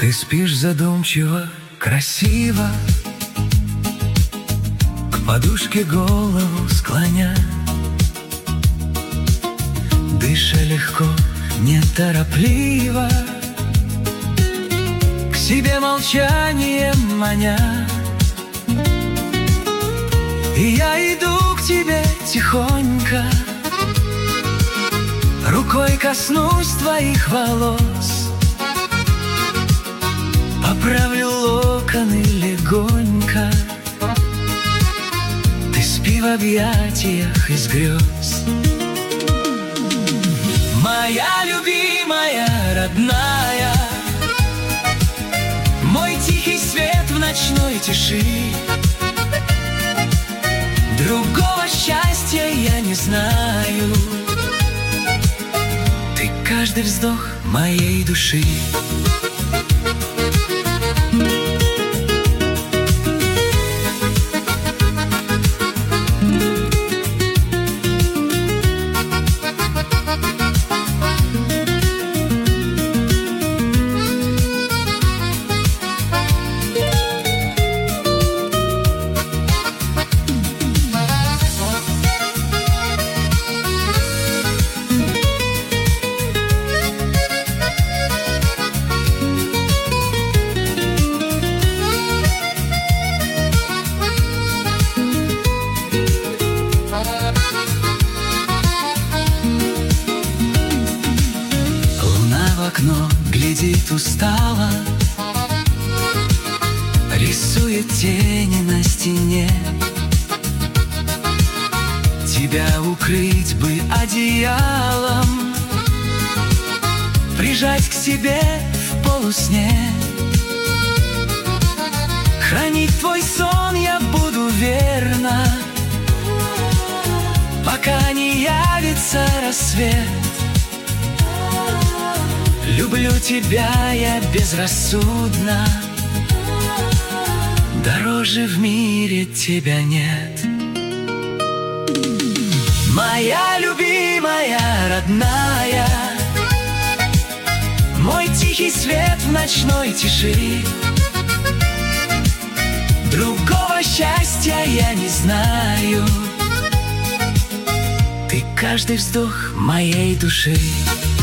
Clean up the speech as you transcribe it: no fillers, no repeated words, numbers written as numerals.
Ты спишь задумчиво, красиво, к подушке голову склоня, дыша легко, неторопливо, к себе молчанием маня. И я иду к тебе тихонько, рукой коснусь твоих волос, поправлю локоны легонько. Ты спи в объятиях из грез. Моя любимая, родная, мой тихий свет в ночной тиши. Другого счастья я не знаю. Ты каждый вздох моей души. Окно глядит устало, рисует тени на стене. Тебя укрыть бы одеялом, прижать к себе в полусне. Хранить твой сон я буду верно, пока не явится рассвет. Люблю тебя я безрассудно, дороже в мире тебя нет. Моя любимая, родная, мой тихий свет в ночной тиши. Другого счастья я не знаю. Ты каждый вздох моей души.